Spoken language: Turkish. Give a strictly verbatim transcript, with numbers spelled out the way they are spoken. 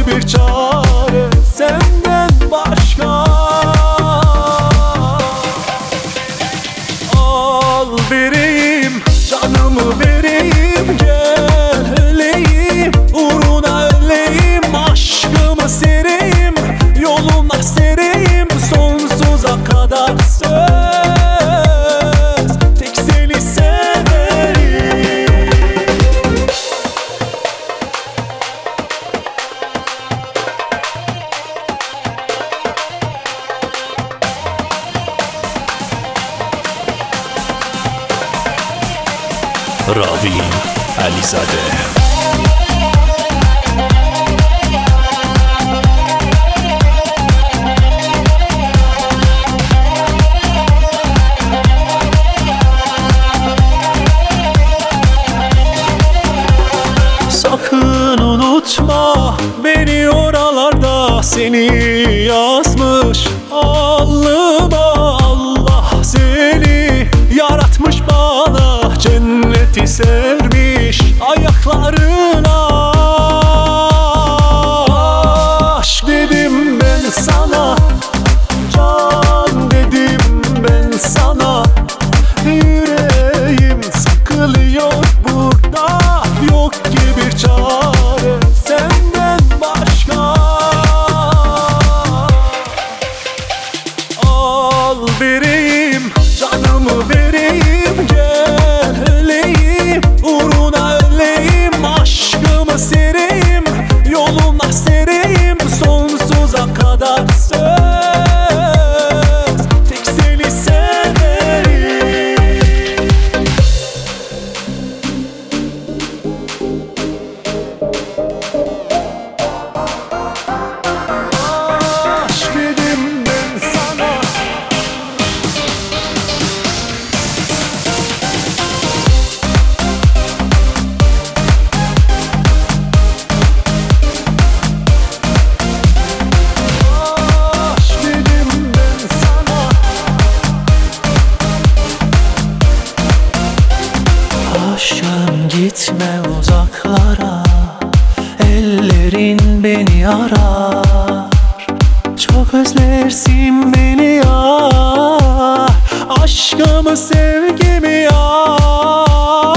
ki bir çare senden başka. Al vereyim, canımı vereyim, gel öleyim, uğruna öleyim, aşkımı sereyim, yoluna sereyim, sonsuza kadar söz, tek seni severim. Ravi Alizade. Sakın unutma beni, oralarda seni yazmış alnıma. Allah seni yaratmış, bana cenneti sermiş ayaklarına. Aşk dedim ben sana, can dedim ben sana, yüreğim sıkılıyor burada, yok ki bir çare senden başka. Al vereyim, canımı vereyim, gel öleyim, uğruna öleyim, aşkımı sereyim, yoluna sereyim, sonsuza kadar söz, tek seni severim. Aşk dedim ben sana, aşk dedim ben sana. Aşkım gitme uzaklara, ellerin beni arar. Çok özlersin beni yar, aşkımı sevgimi yar.